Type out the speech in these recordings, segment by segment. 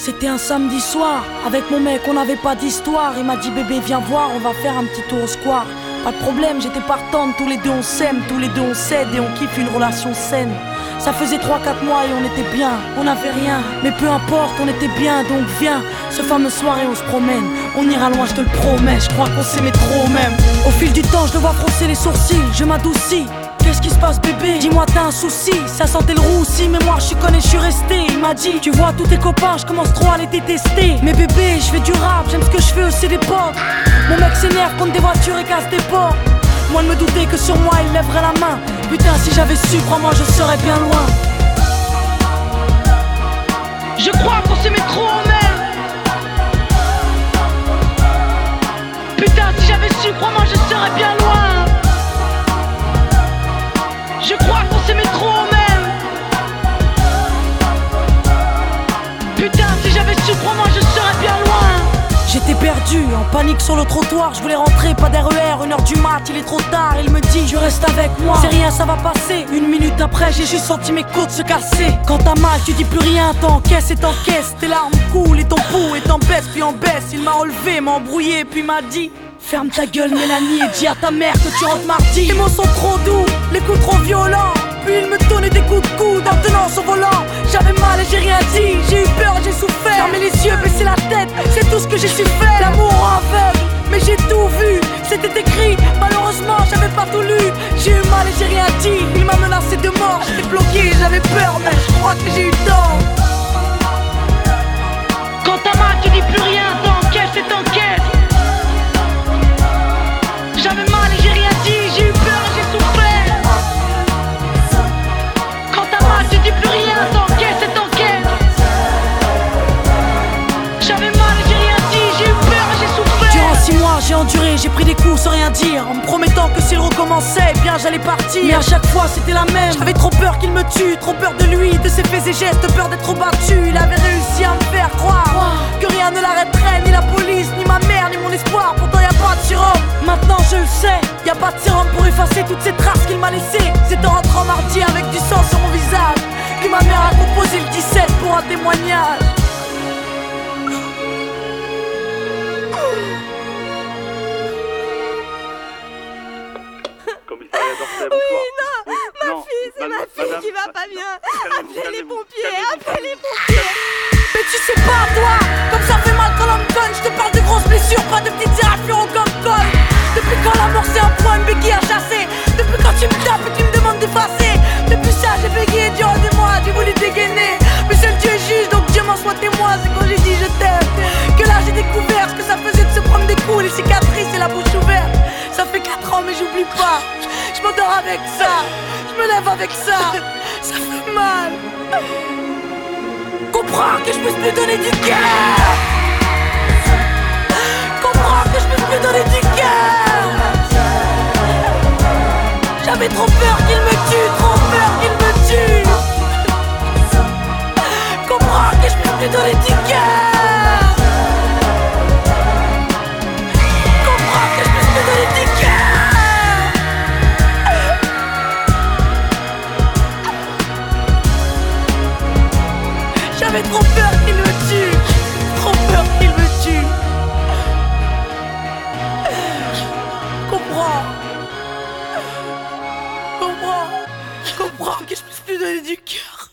C'était un samedi soir, avec mon mec on n'avait pas d'histoire. Il m'a dit bébé viens voir, on va faire un petit tour au square. Pas de problème, j'étais partante, tous les deux on s'aime, tous les deux on cède et on kiffe une relation saine. Ça faisait 3-4 mois et on était bien, on n'avait rien, mais peu importe, on était bien, donc viens. Ce fameux soir et on se promène, on ira loin je te le promets, je crois qu'on s'aimait trop même. Au fil du temps je le vois froncer les sourcils, je m'adoucis. Qu'est-ce qui se passe bébé? Dis-moi t'as un souci. Ça sentait le roussi mais moi je suis connu, je suis resté. Il m'a dit tu vois tous tes copains, je commence trop à les détester. Mais bébé je fais du rap, j'aime ce que je fais aussi des potes. Mon mec s'énerve contre des voitures et casse des portes. Moi de me douter que sur moi il lèverait la main. Putain si j'avais su, crois-moi je serais bien loin. Je crois qu'on s'aimait trop même. Putain si j'avais su, crois-moi je serais bien loin. Je crois qu'on s'aimait trop même. Putain si j'avais su, crois-moi je serais bien loin. J'étais perdu, en panique sur le trottoir. Je voulais rentrer, pas d'RER, 1h du mat, il est trop tard. Il me dit, tu restes avec moi, c'est rien, ça va passer. Une minute après, j'ai juste senti mes côtes se casser. Quand t'as mal, tu dis plus rien, t'encaisses et t'encaisses. Tes larmes coulent et ton pouls est en baisse, puis en baisse. Il m'a relevé, m'a embrouillé, puis m'a dit ferme ta gueule Mélanie et dis à ta mère que tu rentres mardi. Les mots sont trop doux, les coups trop violents. Puis il me donnait des coups de coude en tenant son volant. J'avais mal et j'ai rien dit, j'ai eu peur et j'ai souffert. Fermer les yeux, baisser la tête, c'est tout ce que j'ai su faire. L'amour aveugle, mais j'ai tout vu. C'était écrit, malheureusement j'avais pas tout lu. J'ai eu mal et j'ai rien dit, il m'a menacé de mort. J'étais bloqué, j'avais peur mais je crois que j'ai eu tort. Quand t'as mal tu dis plus rien, t'encaisses et t'encaisses. J'avais mal et j'ai rien dit, j'ai eu peur et j'ai souffert. Quand t'as mal tu dis plus rien, t'encaisses et t'encaisses. J'avais mal et j'ai rien dit, j'ai eu peur et j'ai souffert. Durant 6 mois j'ai enduré, j'ai pris des coups sans rien dire, en me promettant que s'il recommençait, eh bien j'allais partir. Mais à chaque fois c'était la même, j'avais trop peur qu'il me tue. Trop peur de lui, de ses faits et gestes, peur d'être battu. Il avait réussi à me faire croire que rien ne l'arrêterait, ni la police, ni ma mère, ni mon espoir. Pourtant y'a pas de sérum, maintenant je le sais. Y'a pas de sérum pour effacer toutes ces traces qu'il m'a laissées. C'est en rentrant mardi avec du sang sur mon visage que ma mère a composé le 17 pour un témoignage. Oui, non, ma fille, c'est ma fille qui va pas bien. Appelez les pompiers, appelez les pompiers. Mais tu sais pas toi, comme ça fait mal quand l'on me conne. Je te parle de grosses blessures, pas de petites éraflures au gomme-colle. Depuis quand l'amour c'est un point, une béquille à chasser. Depuis quand tu me tapes et tu me demandes d'effacer. Depuis ça j'ai bégayé du haut de moi, j'ai voulu dégainer. Mais seul Dieu juge, donc Dieu m'en soit témoin. C'est quand j'ai dit je t'aime que là j'ai découvert ce que ça faisait de se prendre des coups, les cicatrices et la bouche ouverte. Ça fait 4 ans mais j'oublie pas. Je m'endors avec ça, je me lève avec ça. Ça fait mal. Comprends que je puisse plus donner du cœur. Comprends que je puisse plus donner du cœur. J'avais trop peur qu'il me tue, trop peur qu'il me tue. Comprends que je puisse plus donner du cœur. Comprends que je puisse plus donner du cœur. J'avais trop peur qu'il me tue, trop peur qu'il me tue. Comprends. Comprends que je puisse plus donner du cœur.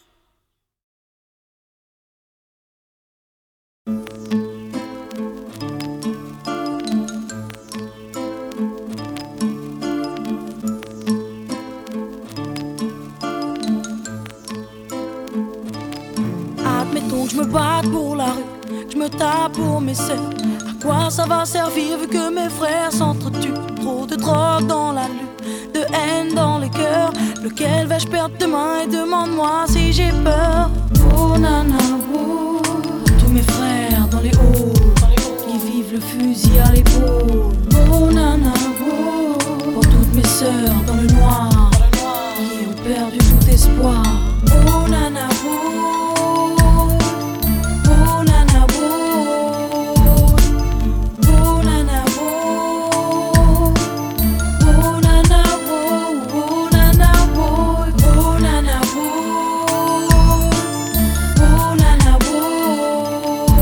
Admettons que je me batte pour la rue, que je me tape pour mes sœurs. À quoi ça va servir vu que mes frères s'entretuent? Trop de drogue dans la lutte, de haine dans les cœurs. Lequel vais-je perdre demain et demande-moi si j'ai peur. Oh nana, oh, tous mes frères dans les halls, qui vivent le fusil à l'épaule. Oh nana, oh, pour toutes mes sœurs dans le noir, qui ont perdu tout espoir. Oh nana, oh, oh nana, oh, oh nana, oh, oh nana, oh, oh nana, oh, oh nana, oh, oh nana, oh.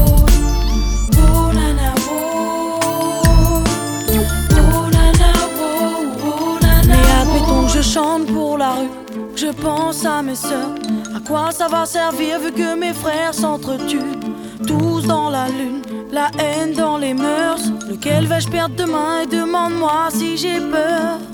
pense à mes sœurs. À quoi ça va servir vu que mes frères s'entretuent? Tous dans la lune, la haine dans les mœurs. Lequel vais-je perdre demain et demande-moi si j'ai peur.